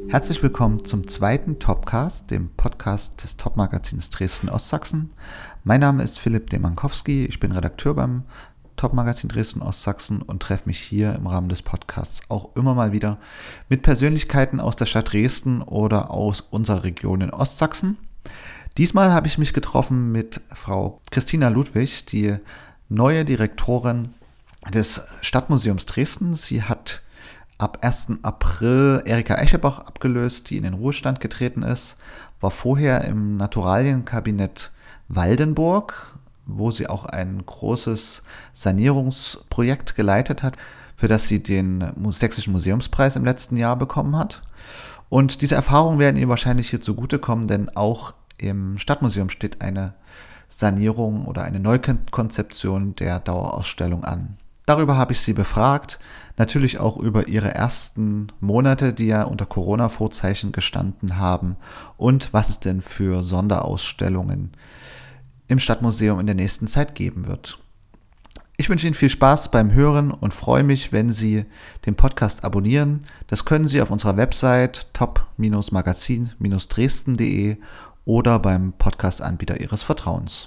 Herzlich willkommen zum zweiten Topcast, dem Podcast des Top-Magazins Dresden-Ostsachsen. Mein Name ist Philipp Demankowski, ich bin Redakteur beim Top-Magazin Dresden-Ostsachsen und treffe mich hier im Rahmen des Podcasts auch immer mal wieder mit Persönlichkeiten aus der Stadt Dresden oder aus unserer Region in Ostsachsen. Diesmal habe ich mich getroffen mit Frau Christina Ludwig, die neue Direktorin des Stadtmuseums Dresden. Sie hat ab 1. April Erika Eschebach abgelöst, die in den Ruhestand getreten ist, war vorher im Naturalienkabinett Waldenburg, wo sie auch ein großes Sanierungsprojekt geleitet hat, für das sie den Sächsischen Museumspreis im letzten Jahr bekommen hat. Und diese Erfahrungen werden ihr wahrscheinlich hier zugutekommen, denn auch im Stadtmuseum steht eine Sanierung oder eine Neukonzeption der Dauerausstellung an. Darüber habe ich sie befragt, natürlich auch über ihre ersten Monate, die ja unter Corona-Vorzeichen gestanden haben und was es denn für Sonderausstellungen im Stadtmuseum in der nächsten Zeit geben wird. Ich wünsche Ihnen viel Spaß beim Hören und freue mich, wenn Sie den Podcast abonnieren. Das können Sie auf unserer Website top-magazin-dresden.de oder beim Podcast-Anbieter Ihres Vertrauens.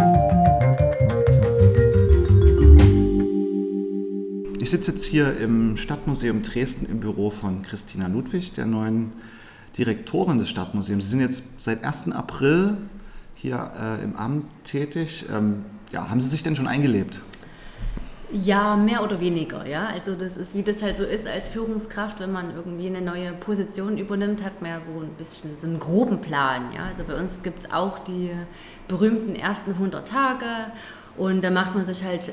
Ich sitze jetzt hier im Stadtmuseum Dresden im Büro von Christina Ludwig, der neuen Direktorin des Stadtmuseums. Sie sind jetzt seit 1. April hier im Amt tätig. Haben Sie sich denn schon eingelebt? Ja, mehr oder weniger, ja. Also das ist, wie das halt so ist als Führungskraft, wenn man irgendwie eine neue Position übernimmt, hat man ja so ein bisschen so einen groben Plan, ja. Also bei uns gibt es auch die berühmten ersten 100 Tage und da macht man sich halt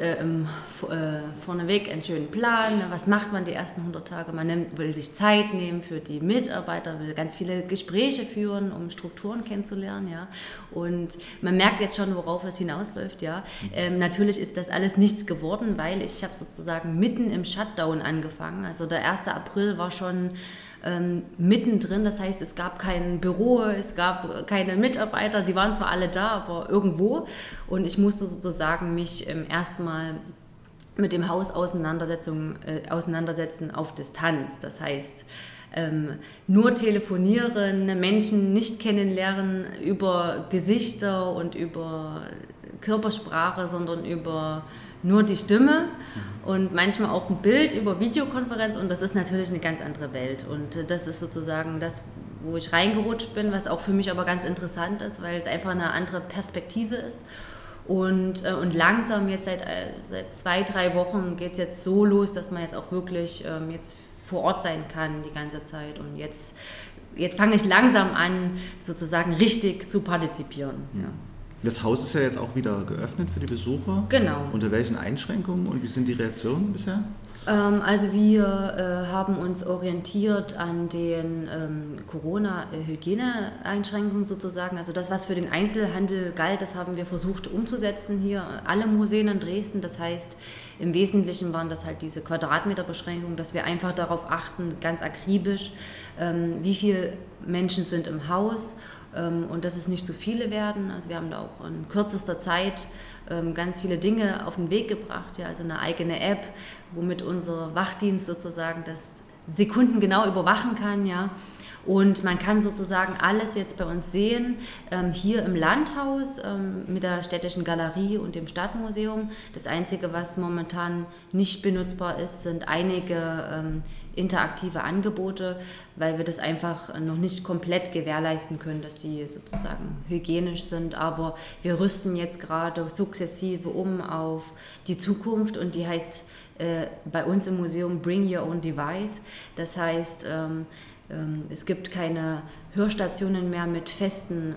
vorneweg einen schönen Plan. Was macht man die ersten 100 Tage? Will sich Zeit nehmen für die Mitarbeiter, will ganz viele Gespräche führen, um Strukturen kennenzulernen, ja. Und man merkt jetzt schon, worauf es hinausläuft, ja. Natürlich ist das alles nichts geworden, weil ich habe sozusagen mitten im Shutdown angefangen. Also der 1. April war schon mittendrin, das heißt, es gab kein Büro, es gab keine Mitarbeiter, die waren zwar alle da, aber irgendwo, und ich musste sozusagen mich erstmal mit dem Haus auseinandersetzen auf Distanz, das heißt, nur telefonieren, Menschen nicht kennenlernen über Gesichter und über Körpersprache, sondern über nur die Stimme und manchmal auch ein Bild über Videokonferenz, und das ist natürlich eine ganz andere Welt, und das ist sozusagen das, wo ich reingerutscht bin, was auch für mich aber ganz interessant ist, weil es einfach eine andere Perspektive ist. Und langsam jetzt seit 2-3 Wochen geht es jetzt so los, dass man jetzt auch wirklich jetzt vor Ort sein kann die ganze Zeit, und jetzt fange ich langsam an, sozusagen richtig zu partizipieren. Ja. Das Haus ist ja jetzt auch wieder geöffnet für die Besucher. Genau. Unter welchen Einschränkungen und wie sind die Reaktionen bisher? Also wir haben uns orientiert an den Corona-Hygiene-Einschränkungen sozusagen. Also das, was für den Einzelhandel galt, das haben wir versucht umzusetzen hier. Alle Museen in Dresden, das heißt, im Wesentlichen waren das halt diese Quadratmeterbeschränkungen, dass wir einfach darauf achten, ganz akribisch, wie viele Menschen sind im Haus, und dass es nicht zu viele werden. Also wir haben da auch in kürzester Zeit ganz viele Dinge auf den Weg gebracht, ja, also eine eigene App, womit unser Wachdienst sozusagen das sekundengenau überwachen kann, ja. Und man kann sozusagen alles jetzt bei uns sehen, hier im Landhaus mit der Städtischen Galerie und dem Stadtmuseum. Das Einzige, was momentan nicht benutzbar ist, sind einige interaktive Angebote, weil wir das einfach noch nicht komplett gewährleisten können, dass die sozusagen hygienisch sind. Aber wir rüsten jetzt gerade sukzessive um auf die Zukunft, und die heißt bei uns im Museum Bring Your Own Device. Das heißt, es gibt keine Hörstationen mehr mit festen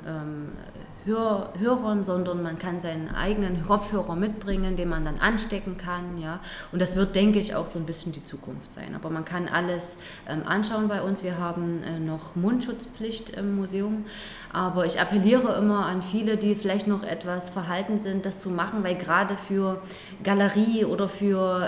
Hörern, sondern man kann seinen eigenen Kopfhörer mitbringen, den man dann anstecken kann. Ja? Und das wird, denke ich, auch so ein bisschen die Zukunft sein. Aber man kann alles anschauen bei uns. Wir haben noch Mundschutzpflicht im Museum. Aber ich appelliere immer an viele, die vielleicht noch etwas verhalten sind, das zu machen, weil gerade für Galerie oder für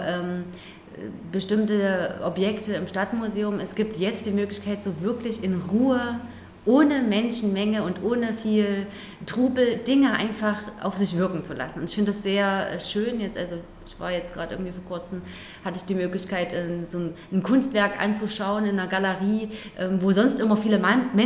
bestimmte Objekte im Stadtmuseum, es gibt jetzt die Möglichkeit, so wirklich in Ruhe ohne Menschenmenge und ohne viel Trubel Dinge einfach auf sich wirken zu lassen. Und ich finde das sehr schön jetzt, also ich war jetzt gerade irgendwie vor kurzem, hatte ich die Möglichkeit, so ein Kunstwerk anzuschauen in einer Galerie, wo sonst immer viele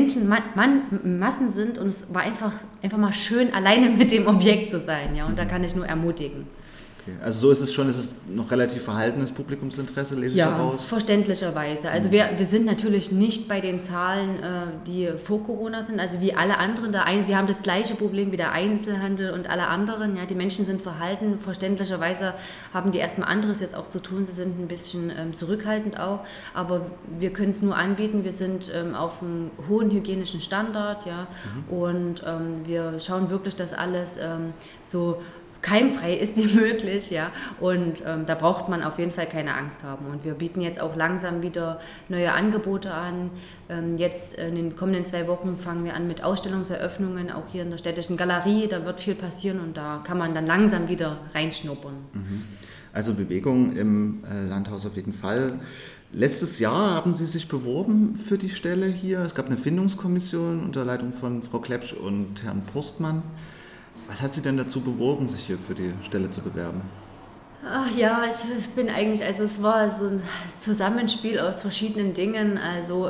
Massen sind, und es war einfach mal schön, alleine mit dem Objekt zu sein, ja, und da kann ich nur ermutigen. Okay. Also so ist es schon, ist es noch relativ verhaltenes Publikumsinteresse, lese ich daraus? Ja, verständlicherweise. Also wir sind natürlich nicht bei den Zahlen, die vor Corona sind, also wie alle anderen. Wir haben das gleiche Problem wie der Einzelhandel und alle anderen. Ja, die Menschen sind verhalten, verständlicherweise haben die erstmal anderes jetzt auch zu tun. Sie sind ein bisschen zurückhaltend auch, aber wir können es nur anbieten. Wir sind auf einem hohen hygienischen Standard, ja, und wir schauen wirklich, dass alles so keimfrei ist wie möglich, ja, und da braucht man auf jeden Fall keine Angst haben. Und wir bieten jetzt auch langsam wieder neue Angebote an. Jetzt in den kommenden 2 Wochen fangen wir an mit Ausstellungseröffnungen, auch hier in der Städtischen Galerie. Da wird viel passieren und da kann man dann langsam wieder reinschnuppern. Also Bewegung im Landhaus auf jeden Fall. Letztes Jahr haben Sie sich beworben für die Stelle hier. Es gab eine Findungskommission unter Leitung von Frau Klepsch und Herrn Postmann. Was hat Sie denn dazu bewogen, sich hier für die Stelle zu bewerben? Ach ja, ich bin eigentlich, also es war so ein Zusammenspiel aus verschiedenen Dingen. Also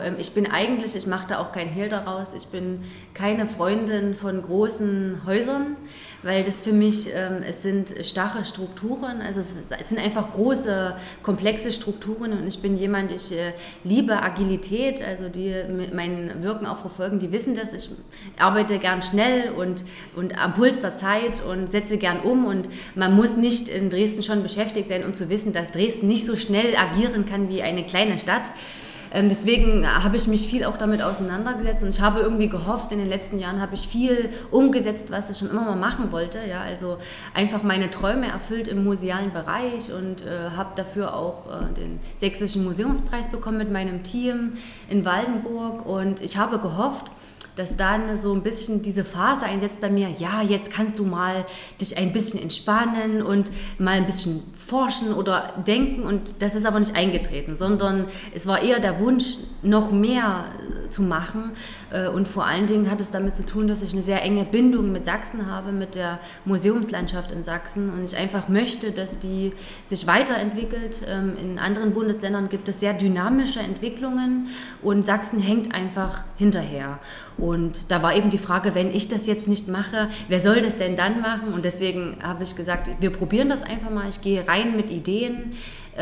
ich mache da auch keinen Hehl daraus, ich bin keine Freundin von großen Häusern, weil das für mich, es sind starre Strukturen, also es sind einfach große, komplexe Strukturen, und ich bin jemand, ich liebe Agilität, also die mein Wirken auch verfolgen, die wissen das, ich arbeite gern schnell und am Puls der Zeit und setze gern um, und man muss nicht in Dresden schon beschäftigt sein, um zu wissen, dass Dresden nicht so schnell agieren kann wie eine kleine Stadt. Deswegen habe ich mich viel auch damit auseinandergesetzt, und ich habe irgendwie gehofft, in den letzten Jahren habe ich viel umgesetzt, was ich schon immer mal machen wollte. Ja, also einfach meine Träume erfüllt im musealen Bereich, und habe dafür auch den Sächsischen Museumspreis bekommen mit meinem Team in Waldenburg, und ich habe gehofft, dass dann so ein bisschen diese Phase einsetzt bei mir, ja, jetzt kannst du mal dich ein bisschen entspannen und mal ein bisschen forschen oder denken, und das ist aber nicht eingetreten, sondern es war eher der Wunsch, noch mehr zu machen, und vor allen Dingen hat es damit zu tun, dass ich eine sehr enge Bindung mit Sachsen habe, mit der Museumslandschaft in Sachsen, und ich einfach möchte, dass die sich weiterentwickelt. In anderen Bundesländern gibt es sehr dynamische Entwicklungen, und Sachsen hängt einfach hinterher. Und da war eben die Frage, wenn ich das jetzt nicht mache, wer soll das denn dann machen? Und deswegen habe ich gesagt, wir probieren das einfach mal. Ich gehe rein mit Ideen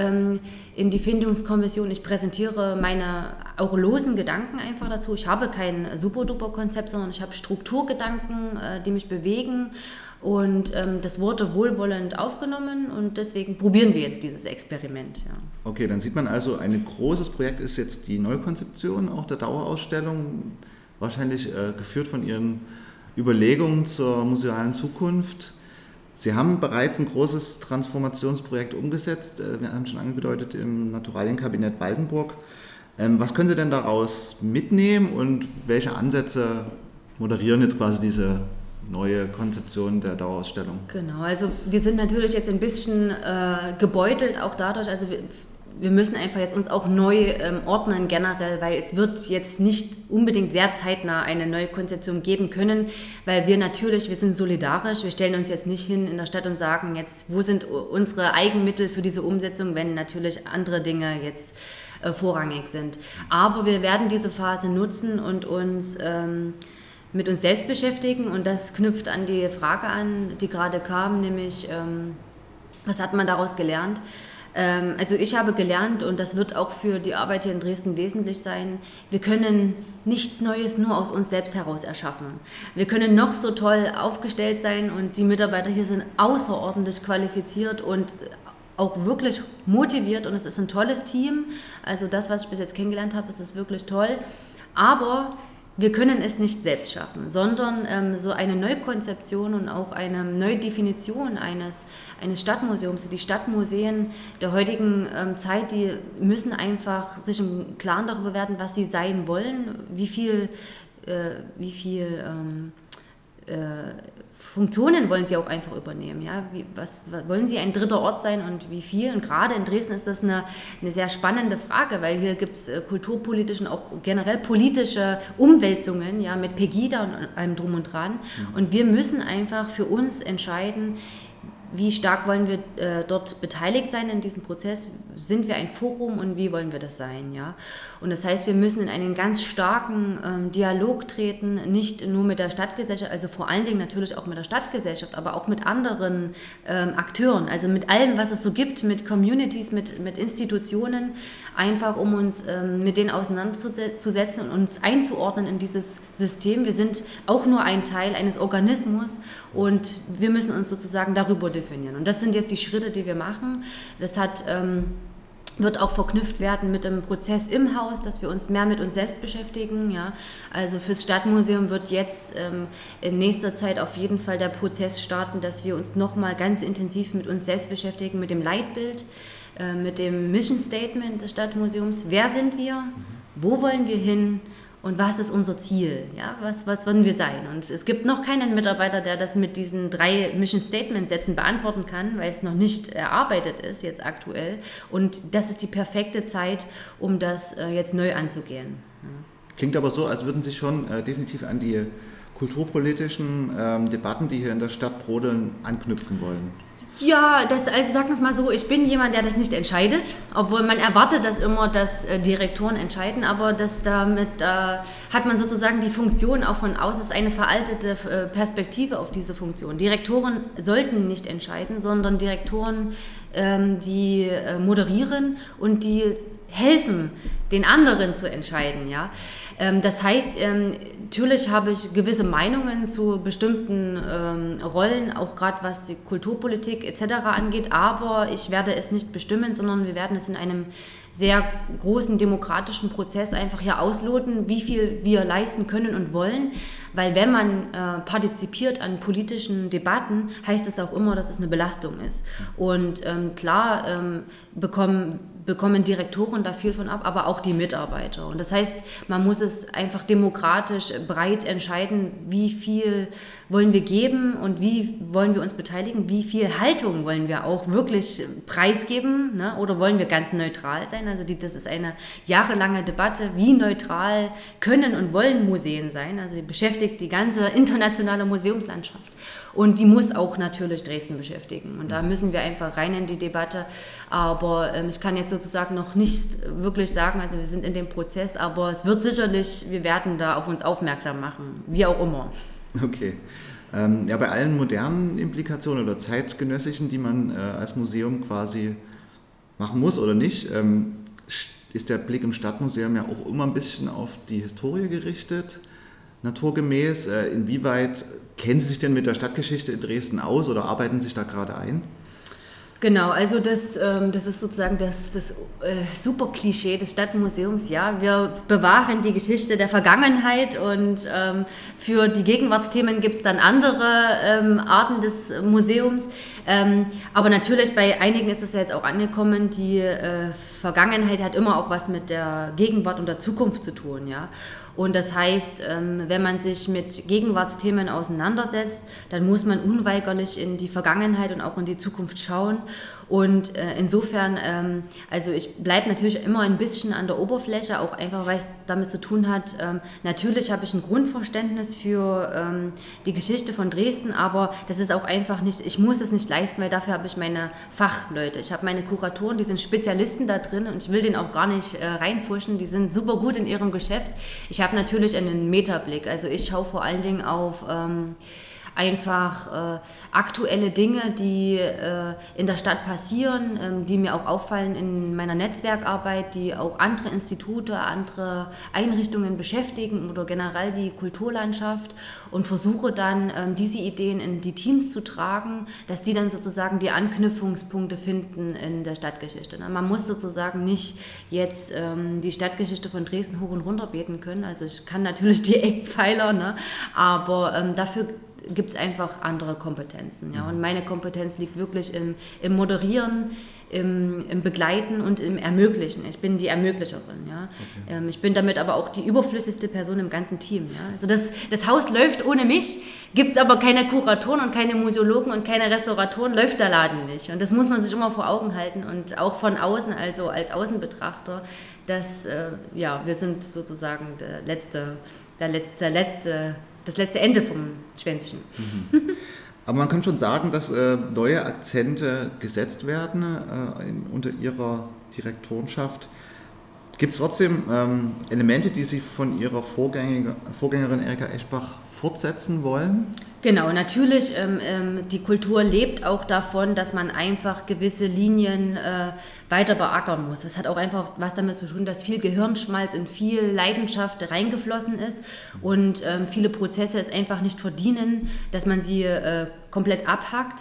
in die Findungskommission. Ich präsentiere meine auch losen Gedanken einfach dazu. Ich habe kein super-duper-Konzept, sondern ich habe Strukturgedanken, die mich bewegen. Und das wurde wohlwollend aufgenommen, und deswegen probieren wir jetzt dieses Experiment. Ja. Okay, dann sieht man also, ein großes Projekt ist jetzt die Neukonzeption auch der Dauerausstellung, wahrscheinlich geführt von Ihren Überlegungen zur musealen Zukunft. Sie haben bereits ein großes Transformationsprojekt umgesetzt, wir haben schon angedeutet, im Naturalienkabinett Waldenburg. Was können Sie denn daraus mitnehmen, und welche Ansätze moderieren jetzt quasi diese neue Konzeption der Dauerausstellung? Genau, also wir sind natürlich jetzt ein bisschen gebeutelt, auch dadurch, also wir müssen einfach jetzt uns auch neu ordnen generell, weil es wird jetzt nicht unbedingt sehr zeitnah eine neue Konzeption geben können, weil wir sind solidarisch, wir stellen uns jetzt nicht hin in der Stadt und sagen jetzt, wo sind unsere Eigenmittel für diese Umsetzung, wenn natürlich andere Dinge jetzt vorrangig sind. Aber wir werden diese Phase nutzen und uns mit uns selbst beschäftigen, und das knüpft an die Frage an, die gerade kam, nämlich was hat man daraus gelernt? Also ich habe gelernt, und das wird auch für die Arbeit hier in Dresden wesentlich sein, wir können nichts Neues nur aus uns selbst heraus erschaffen. Wir können noch so toll aufgestellt sein, und die Mitarbeiter hier sind außerordentlich qualifiziert und auch wirklich motiviert, und es ist ein tolles Team. Also das, was ich bis jetzt kennengelernt habe, ist wirklich toll. Aber wir können es nicht selbst schaffen, sondern so eine Neukonzeption und auch eine Neudefinition eines Stadtmuseums. Die Stadtmuseen der heutigen Zeit, die müssen einfach sich im Klaren darüber werden, was sie sein wollen, wie viel Funktionen wollen Sie auch einfach übernehmen. Ja? Was wollen Sie ein dritter Ort sein und wie viel? Und gerade in Dresden ist das eine sehr spannende Frage, weil hier gibt es kulturpolitische und auch generell politische Umwälzungen, ja, mit Pegida und allem drum und dran. Und wir müssen einfach für uns entscheiden, wie stark wollen wir dort beteiligt sein in diesem Prozess? Sind wir ein Forum und wie wollen wir das sein? Ja? Und das heißt, wir müssen in einen ganz starken Dialog treten, nicht nur mit der Stadtgesellschaft, also vor allen Dingen natürlich auch mit der Stadtgesellschaft, aber auch mit anderen Akteuren, also mit allem, was es so gibt, mit Communities, mit Institutionen, einfach um uns mit denen auseinanderzusetzen und uns einzuordnen in dieses System. Wir sind auch nur ein Teil eines Organismus und wir müssen uns sozusagen darüber definieren. Und das sind jetzt die Schritte, die wir machen. Das wird auch verknüpft werden mit dem Prozess im Haus, dass wir uns mehr mit uns selbst beschäftigen. Ja. Also fürs Stadtmuseum wird jetzt in nächster Zeit auf jeden Fall der Prozess starten, dass wir uns nochmal ganz intensiv mit uns selbst beschäftigen, mit dem Leitbild, mit dem Mission Statement des Stadtmuseums. Wer sind wir? Wo wollen wir hin? Und was ist unser Ziel? Ja, was wollen wir sein? Und es gibt noch keinen Mitarbeiter, der das mit diesen 3 Mission Statement Sätzen beantworten kann, weil es noch nicht erarbeitet ist jetzt aktuell. Und das ist die perfekte Zeit, um das jetzt neu anzugehen. Ja. Klingt aber so, als würden Sie schon definitiv an die kulturpolitischen Debatten, die hier in der Stadt brodeln, anknüpfen wollen. Ja, also sagen wir es mal so, ich bin jemand, der das nicht entscheidet, obwohl man erwartet das immer, dass Direktoren entscheiden, aber damit hat man sozusagen die Funktion auch von außen, ist eine veraltete Perspektive auf diese Funktion. Direktoren sollten nicht entscheiden, sondern Direktoren, die moderieren und die helfen, den anderen zu entscheiden, ja. Das heißt, natürlich habe ich gewisse Meinungen zu bestimmten Rollen, auch gerade was die Kulturpolitik etc. angeht, aber ich werde es nicht bestimmen, sondern wir werden es in einem sehr großen demokratischen Prozess einfach hier ausloten, wie viel wir leisten können und wollen, weil wenn man partizipiert an politischen Debatten, heißt es auch immer, dass es eine Belastung ist. Und klar bekommen Direktoren da viel von ab, aber auch die Mitarbeiter. Und das heißt, man muss es einfach demokratisch breit entscheiden, wie viel wollen wir geben und wie wollen wir uns beteiligen, wie viel Haltung wollen wir auch wirklich preisgeben, ne? Oder wollen wir ganz neutral sein? Also das ist eine jahrelange Debatte, wie neutral können und wollen Museen sein. Also die beschäftigt die ganze internationale Museumslandschaft. Und die muss auch natürlich Dresden beschäftigen. Und da müssen wir einfach rein in die Debatte. Aber ich kann jetzt sozusagen noch nicht wirklich sagen, also wir sind in dem Prozess, aber es wird sicherlich, wir werden da auf uns aufmerksam machen, wie auch immer. Okay. Ja, bei allen modernen Implikationen oder zeitgenössischen, die man als Museum quasi machen muss oder nicht, ist der Blick im Stadtmuseum ja auch immer ein bisschen auf die Historie gerichtet. Naturgemäß, inwieweit kennen Sie sich denn mit der Stadtgeschichte in Dresden aus oder arbeiten sich da gerade ein? Genau, also das ist sozusagen das super Klischee des Stadtmuseums. Ja, wir bewahren die Geschichte der Vergangenheit und für die Gegenwartsthemen gibt es dann andere Arten des Museums. Aber natürlich bei einigen ist es ja jetzt auch angekommen, die Vergangenheit hat immer auch was mit der Gegenwart und der Zukunft zu tun. Ja. Und das heißt, wenn man sich mit Gegenwartsthemen auseinandersetzt, dann muss man unweigerlich in die Vergangenheit und auch in die Zukunft schauen. Und insofern, also ich bleibe natürlich immer ein bisschen an der Oberfläche, auch einfach, weil es damit zu tun hat, natürlich habe ich ein Grundverständnis für die Geschichte von Dresden, aber das ist auch einfach nicht, ich muss es nicht leisten, weil dafür habe ich meine Fachleute. Ich habe meine Kuratoren, die sind Spezialisten da drin und ich will den auch gar nicht reinfuschen, die sind super gut in ihrem Geschäft. Ich habe natürlich einen Metablick, also ich schaue vor allen Dingen auf einfach aktuelle Dinge, die in der Stadt passieren, die mir auch auffallen in meiner Netzwerkarbeit, die auch andere Institute, andere Einrichtungen beschäftigen oder generell die Kulturlandschaft und versuche dann diese Ideen in die Teams zu tragen, dass die dann sozusagen die Anknüpfungspunkte finden in der Stadtgeschichte. Man muss sozusagen nicht jetzt die Stadtgeschichte von Dresden hoch und runter beten können, also ich kann natürlich die Eckpfeiler, ne? Aber dafür gibt es einfach andere Kompetenzen. Ja? Und meine Kompetenz liegt wirklich im Moderieren, im Begleiten und im Ermöglichen. Ich bin die Ermöglicherin. Ja? Ja? Okay. Ich bin damit aber auch die überflüssigste Person im ganzen Team. Ja? Also das Haus läuft ohne mich, gibt es aber keine Kuratoren und keine Museologen und keine Restauratoren, läuft der Laden nicht. Und das muss man sich immer vor Augen halten und auch von außen, also als Außenbetrachter, dass wir sind sozusagen das letzte Ende vom Schwänzchen. Mhm. Aber man kann schon sagen, dass neue Akzente gesetzt werden unter Ihrer Direktorenschaft. Gibt es trotzdem Elemente, die Sie von Ihrer Vorgängerin Erika Eschbach fortsetzen wollen? Genau, natürlich, die Kultur lebt auch davon, dass man einfach gewisse Linien weiter beackern muss. Das hat auch einfach was damit zu tun, dass viel Gehirnschmalz und viel Leidenschaft reingeflossen ist und viele Prozesse es einfach nicht verdienen, dass man sie komplett abhackt.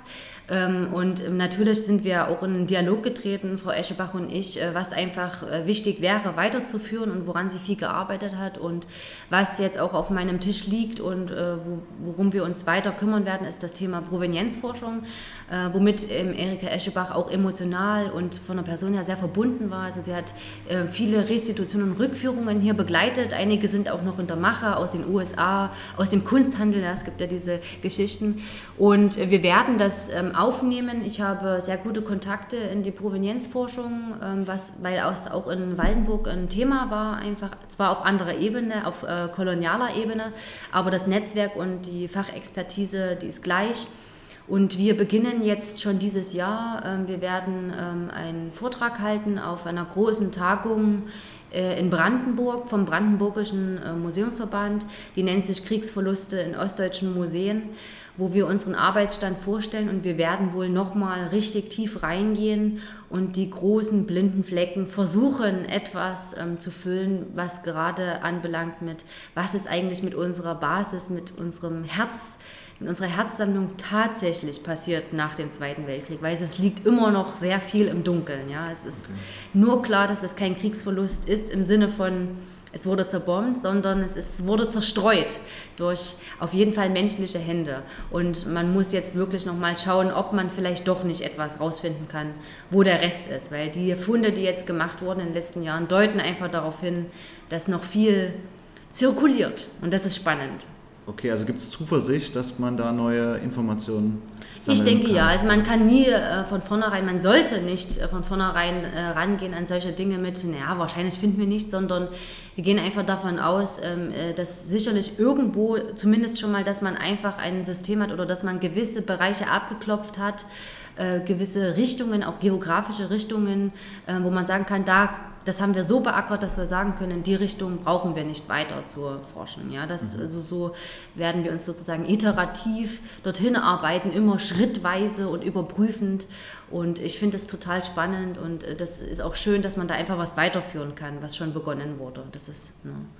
Und natürlich sind wir auch in einen Dialog getreten, Frau Eschbach und ich, was einfach wichtig wäre, weiterzuführen und woran sie viel gearbeitet hat und was jetzt auch auf meinem Tisch liegt und worum wir uns weiter kümmern werden, ist das Thema Provenienzforschung, womit Erika Eschbach auch emotional und von der Person her sehr verbunden war. Also sie hat viele Restitutionen und Rückführungen hier begleitet. Einige sind auch noch in der Mache aus den USA, aus dem Kunsthandel, ja, es gibt ja diese Geschichten. Und wir werden das aufnehmen. Ich habe sehr gute Kontakte in die Provenienzforschung, weil es auch in Waldenburg ein Thema war, einfach zwar auf anderer Ebene, auf kolonialer Ebene, aber das Netzwerk und die Fachexpertise, die ist gleich. Und wir beginnen jetzt schon dieses Jahr. Wir werden einen Vortrag halten auf einer großen Tagung in Brandenburg vom Brandenburgischen Museumsverband. Die nennt sich Kriegsverluste in ostdeutschen Museen, wo wir unseren Arbeitsstand vorstellen und wir werden wohl nochmal richtig tief reingehen und die großen blinden Flecken versuchen, etwas zu füllen, was gerade anbelangt mit, was ist eigentlich mit unserer Basis, mit unserem Herz, in unserer Herzsammlung tatsächlich passiert nach dem Zweiten Weltkrieg, weil es liegt immer noch sehr viel im Dunkeln. Ja? Es ist nur klar, dass es kein Kriegsverlust ist im Sinne von, es wurde zerbombt, sondern es wurde zerstreut durch auf jeden Fall menschliche Hände. Und man muss jetzt wirklich nochmal schauen, ob man vielleicht doch nicht etwas rausfinden kann, wo der Rest ist. Weil die Funde, die jetzt gemacht wurden in den letzten Jahren, deuten einfach darauf hin, dass noch viel zirkuliert. Und das ist spannend. Okay, also gibt es Zuversicht, dass man da neue Informationen sammeln kann? Ich denke ja, also man kann nie man sollte nicht von vornherein rangehen an solche Dinge mit, naja, wahrscheinlich finden wir nichts, sondern wir gehen einfach davon aus, dass sicherlich irgendwo, zumindest schon mal, dass man einfach ein System hat oder dass man gewisse Bereiche abgeklopft hat, gewisse Richtungen, auch geografische Richtungen, wo man sagen kann, das haben wir so beackert, dass wir sagen können, in die Richtung brauchen wir nicht weiter zu forschen. Ja, also so werden wir uns sozusagen iterativ dorthin arbeiten, immer schrittweise und überprüfend. Und ich finde es total spannend und das ist auch schön, dass man da einfach was weiterführen kann, was schon begonnen wurde. Das ist,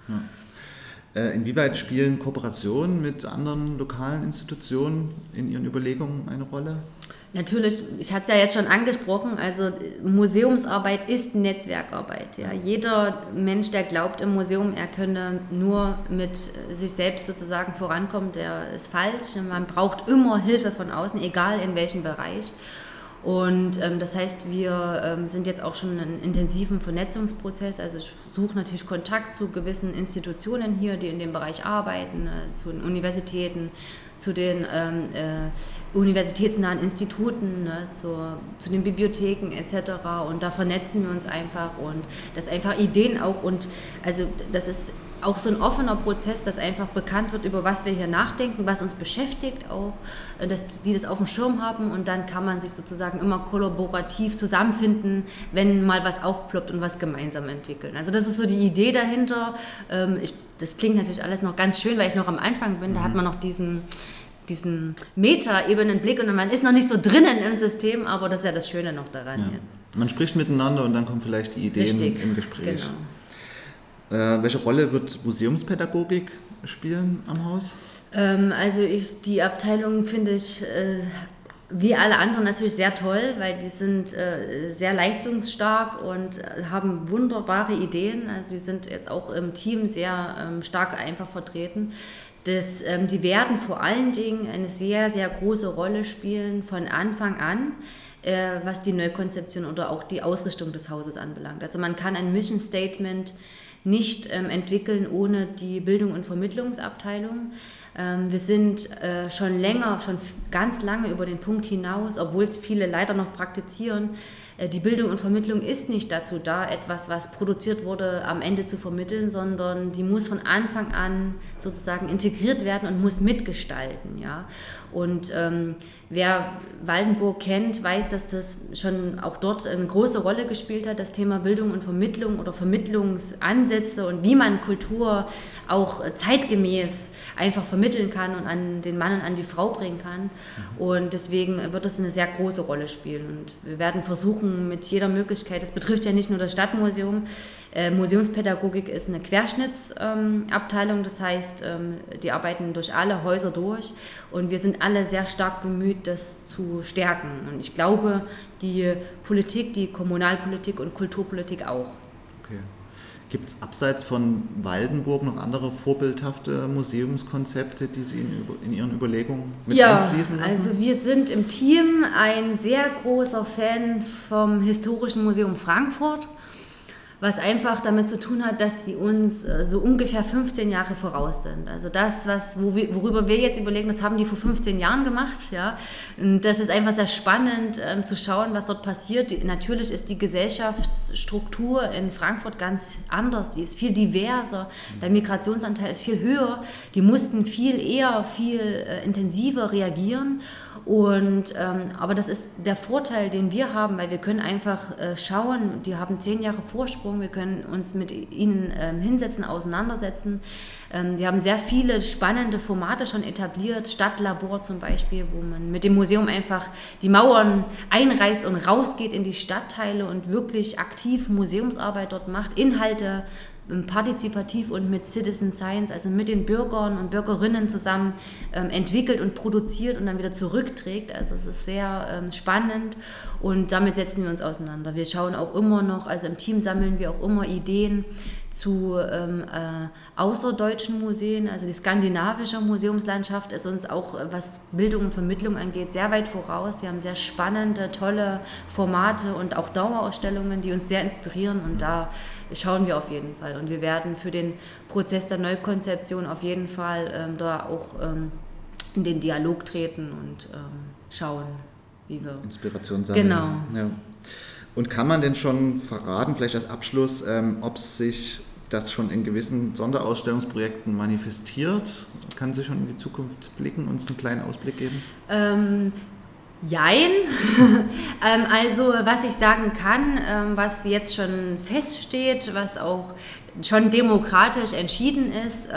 Inwieweit spielen Kooperationen mit anderen lokalen Institutionen in Ihren Überlegungen eine Rolle? Natürlich, ich hatte es ja jetzt schon angesprochen, also Museumsarbeit ist Netzwerkarbeit. Ja. Jeder Mensch, der glaubt im Museum, er könne nur mit sich selbst sozusagen vorankommen, der ist falsch. Man braucht immer Hilfe von außen, egal in welchem Bereich. Und das heißt, wir sind jetzt auch schon in einem intensiven Vernetzungsprozess. Also ich suche natürlich Kontakt zu gewissen Institutionen hier, die in dem Bereich arbeiten, zu den Universitäten, zu den universitätsnahen Instituten, ne, zu den Bibliotheken etc. Und da vernetzen wir uns einfach und das einfach Ideen auch und also das ist auch so ein offener Prozess, dass einfach bekannt wird, über was wir hier nachdenken, was uns beschäftigt auch, dass die das auf dem Schirm haben und dann kann man sich sozusagen immer kollaborativ zusammenfinden, wenn mal was aufploppt und was gemeinsam entwickeln. Also das ist so die Idee dahinter. Das klingt natürlich alles noch ganz schön, weil ich noch am Anfang bin, da hat man noch diesen Meta-Ebenen-Blick und man ist noch nicht so drinnen im System, aber das ist ja das Schöne noch daran jetzt. Man spricht miteinander und dann kommen vielleicht die Ideen im Gespräch. Genau. Welche Rolle wird Museumspädagogik spielen am Haus? Also die Abteilung finde ich wie alle anderen natürlich sehr toll, weil die sind sehr leistungsstark und haben wunderbare Ideen. Also die sind jetzt auch im Team sehr stark einfach vertreten. Die werden vor allen Dingen eine sehr, sehr große Rolle spielen von Anfang an was die Neukonzeption oder auch die Ausrichtung des Hauses anbelangt. Also man kann ein Mission Statement nicht entwickeln ohne die Bildung- und Vermittlungsabteilung. Wir sind schon ganz lange über den Punkt hinaus, obwohl es viele leider noch praktizieren. Die Bildung und Vermittlung ist nicht dazu da, etwas, was produziert wurde, am Ende zu vermitteln, sondern die muss von Anfang an sozusagen integriert werden und muss mitgestalten. Ja? Und wer Waldenburg kennt, weiß, dass das schon auch dort eine große Rolle gespielt hat, das Thema Bildung und Vermittlung oder Vermittlungsansätze und wie man Kultur auch zeitgemäß einfach vermitteln kann und an den Mann und an die Frau bringen kann. Und deswegen wird das eine sehr große Rolle spielen. Und wir werden versuchen, mit jeder Möglichkeit, das betrifft ja nicht nur das Stadtmuseum, Museumspädagogik ist eine Querschnittsabteilung, das heißt, die arbeiten durch alle Häuser durch und wir sind alle sehr stark bemüht, das zu stärken. Und ich glaube, die Politik, die Kommunalpolitik und Kulturpolitik auch. Okay. Gibt es abseits von Waldenburg noch andere vorbildhafte Museumskonzepte, die Sie in Ihren Überlegungen mit einfließen lassen? Also wir sind im Team ein sehr großer Fan vom Historischen Museum Frankfurt, was einfach damit zu tun hat, dass die uns so ungefähr 15 Jahre voraus sind. Also das, worüber wir jetzt überlegen, das haben die vor 15 Jahren gemacht. Ja? Und das ist einfach sehr spannend zu schauen, was dort passiert. Natürlich ist die Gesellschaftsstruktur in Frankfurt ganz anders. Die ist viel diverser. Der Migrationsanteil ist viel höher. Die mussten viel eher, viel intensiver reagieren. Aber das ist der Vorteil, den wir haben, weil wir können einfach schauen, die haben 10 Jahre Vorsprung, wir können uns mit ihnen hinsetzen, auseinandersetzen. Die haben sehr viele spannende Formate schon etabliert, Stadtlabor zum Beispiel, wo man mit dem Museum einfach die Mauern einreißt und rausgeht in die Stadtteile und wirklich aktiv Museumsarbeit dort macht, Inhalte partizipativ und mit Citizen Science, also mit den Bürgern und Bürgerinnen zusammen entwickelt und produziert und dann wieder zurückträgt. Also es ist sehr spannend und damit setzen wir uns auseinander. Wir schauen auch immer noch, also im Team sammeln wir auch immer Ideen zu außerdeutschen Museen, also die skandinavische Museumslandschaft ist uns auch, was Bildung und Vermittlung angeht, sehr weit voraus. Sie haben sehr spannende, tolle Formate und auch Dauerausstellungen, die uns sehr inspirieren und da schauen wir auf jeden Fall. Und wir werden für den Prozess der Neukonzeption auf jeden Fall da auch in den Dialog treten und schauen, wie wir... Inspiration sammeln. Genau. Ja. Und kann man denn schon verraten, vielleicht als Abschluss, ob sich das schon in gewissen Sonderausstellungsprojekten manifestiert? Kann sie schon in die Zukunft blicken, uns einen kleinen Ausblick geben? Jein. Also was ich sagen kann, was jetzt schon feststeht, was auch schon demokratisch entschieden ist,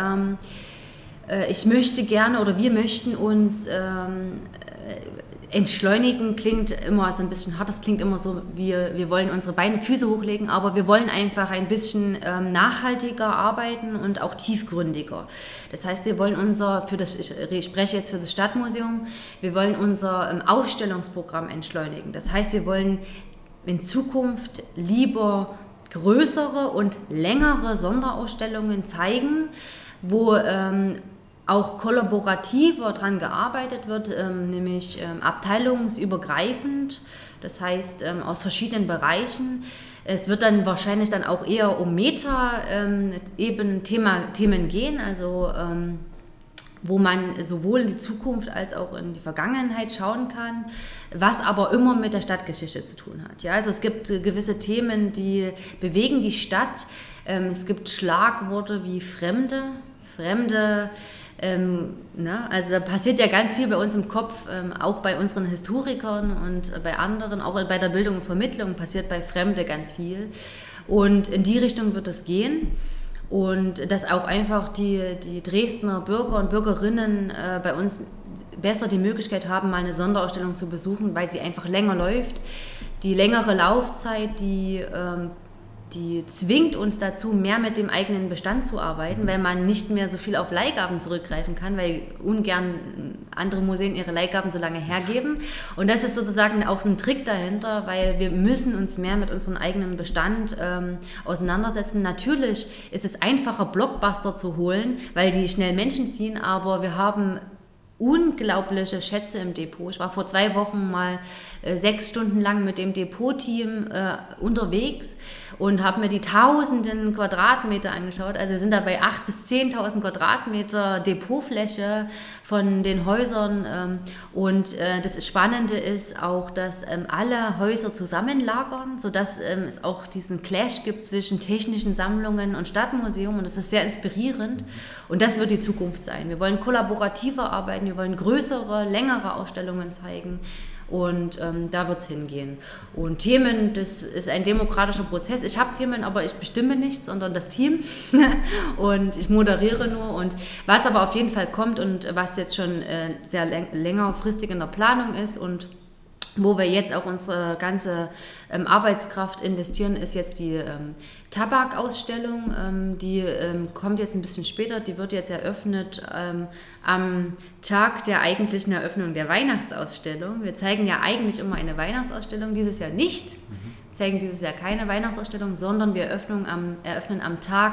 ich möchte gerne oder wir möchten uns entschleunigen, klingt immer so ein bisschen hart, das klingt immer so, wir wollen unsere Füße hochlegen, aber wir wollen einfach ein bisschen nachhaltiger arbeiten und auch tiefgründiger. Das heißt, wir wollen ich spreche jetzt für das Stadtmuseum, wir wollen unser Ausstellungsprogramm entschleunigen. Das heißt, wir wollen in Zukunft lieber größere und längere Sonderausstellungen zeigen, wo auch kollaborativer daran gearbeitet wird, nämlich abteilungsübergreifend, das heißt aus verschiedenen Bereichen. Es wird dann wahrscheinlich dann auch eher um Meta-Themen gehen, also wo man sowohl in die Zukunft als auch in die Vergangenheit schauen kann, was aber immer mit der Stadtgeschichte zu tun hat. Ja, also es gibt gewisse Themen, die bewegen die Stadt. Es gibt Schlagworte wie Fremde. Also da passiert ja ganz viel bei uns im Kopf, auch bei unseren Historikern und bei anderen, auch bei der Bildung und Vermittlung passiert bei Fremde ganz viel. Und in die Richtung wird es gehen. Und dass auch einfach die Dresdner Bürger und Bürgerinnen bei uns besser die Möglichkeit haben, mal eine Sonderausstellung zu besuchen, weil sie einfach länger läuft. Die längere Laufzeit, die zwingt uns dazu, mehr mit dem eigenen Bestand zu arbeiten, weil man nicht mehr so viel auf Leihgaben zurückgreifen kann, weil ungern andere Museen ihre Leihgaben so lange hergeben. Und das ist sozusagen auch ein Trick dahinter, weil wir müssen uns mehr mit unserem eigenen Bestand auseinandersetzen. Natürlich ist es einfacher, Blockbuster zu holen, weil die schnell Menschen ziehen, aber wir haben unglaubliche Schätze im Depot. Ich war vor 2 Wochen mal 6 Stunden lang mit dem Depot-Team unterwegs und habe mir die tausenden Quadratmeter angeschaut. Also wir sind da bei 8.000 bis 10.000 Quadratmeter Depotfläche von den Häusern. Und das Spannende ist auch, dass alle Häuser zusammenlagern, sodass es auch diesen Clash gibt zwischen technischen Sammlungen und Stadtmuseum. Und das ist sehr inspirierend. Und das wird die Zukunft sein. Wir wollen kollaborativer arbeiten, wir wollen größere, längere Ausstellungen zeigen. Und da wird es hingehen. Und Themen, das ist ein demokratischer Prozess. Ich habe Themen, aber ich bestimme nicht, sondern das Team. Und ich moderiere nur. Und was aber auf jeden Fall kommt und was jetzt schon sehr längerfristig in der Planung ist und wo wir jetzt auch unsere ganze Arbeitskraft investieren, ist jetzt die Tabakausstellung. Die kommt jetzt ein bisschen später, die wird jetzt eröffnet am Tag der eigentlichen Eröffnung der Weihnachtsausstellung. Wir zeigen ja eigentlich immer eine Weihnachtsausstellung, dieses Jahr nicht. Wir zeigen dieses Jahr keine Weihnachtsausstellung, sondern wir eröffnen am Tag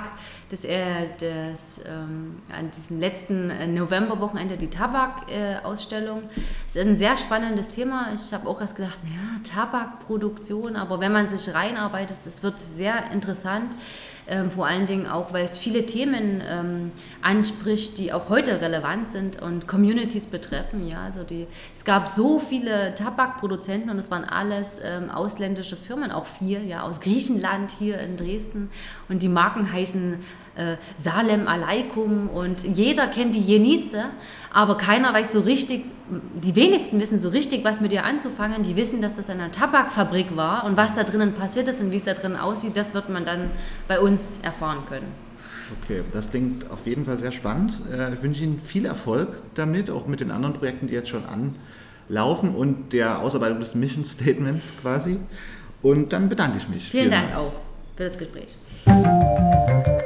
an diesem letzten Novemberwochenende die Tabakausstellung. Es ist ein sehr spannendes Thema. Ich habe auch erst gedacht, naja, Tabakproduktion, aber wenn man sich reinarbeitet, es wird sehr interessant. Vor allen Dingen auch, weil es viele Themen anspricht, die auch heute relevant sind und Communities betreffen. Ja, also es gab so viele Tabakproduzenten und es waren alles ausländische Firmen, auch viel, ja, aus Griechenland hier in Dresden. Und die Marken heißen Salem Aleikum und jeder kennt die Jenize, aber keiner weiß so richtig, die wenigsten wissen so richtig, was mit ihr anzufangen. Die wissen, dass das eine Tabakfabrik war und was da drinnen passiert ist und wie es da drinnen aussieht, das wird man dann bei uns erfahren können. Okay, das klingt auf jeden Fall sehr spannend. Ich wünsche Ihnen viel Erfolg damit, auch mit den anderen Projekten, die jetzt schon anlaufen und der Ausarbeitung des Mission Statements quasi. Und dann bedanke ich mich. Vielen Dank auch für das Gespräch.